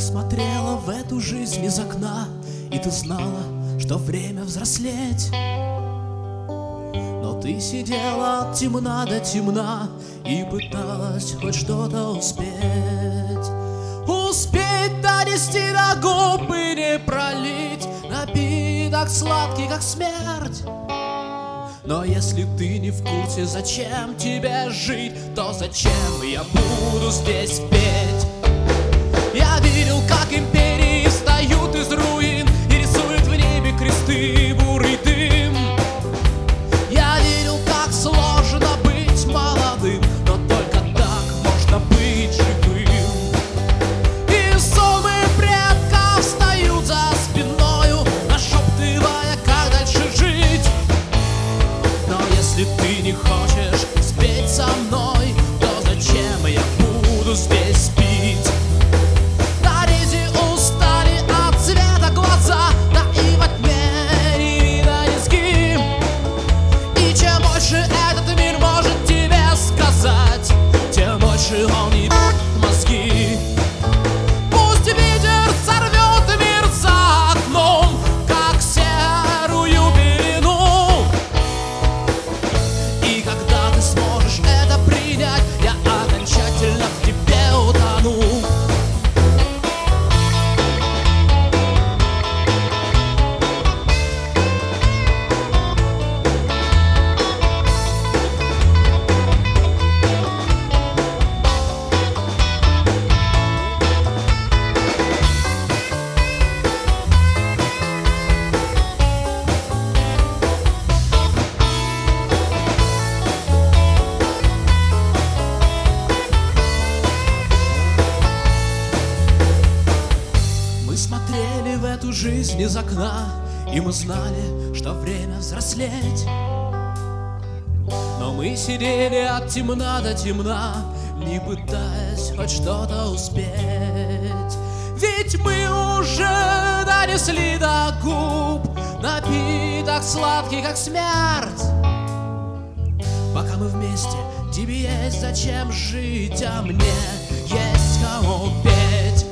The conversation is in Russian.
смотрела в эту жизнь из окна, и ты знала, что время взрослеть. Но ты сидела от темна до темна и пыталась хоть что-то успеть. Успеть донести до губ и не пролить напиток сладкий, как смерть. Но если ты не в курсе, зачем тебе жить, то зачем я буду здесь петь? Я видел, как империи встают из руин и рисуют в небе кресты, бурый дым. Я видел, как сложно быть молодым, но только так можно быть живым. И зубы предков встают за спиною, нашептывая, как дальше жить. Но если ты не хочешь спеть со мной, то зачем я буду здесь пить? Он ебет мозги. Пусть ветер сорвет мир за окном, как серую пелену. И когда ты сможешь это принять, я окончательно в тебе утону. Смотрели в эту жизнь из окна, и мы знали, что время взрослеть. Но мы сидели от темна до темна, не пытаясь хоть что-то успеть. Ведь мы уже донесли до губ напиток сладкий, как смерть. Пока мы вместе, тебе есть зачем жить, а мне есть кому петь.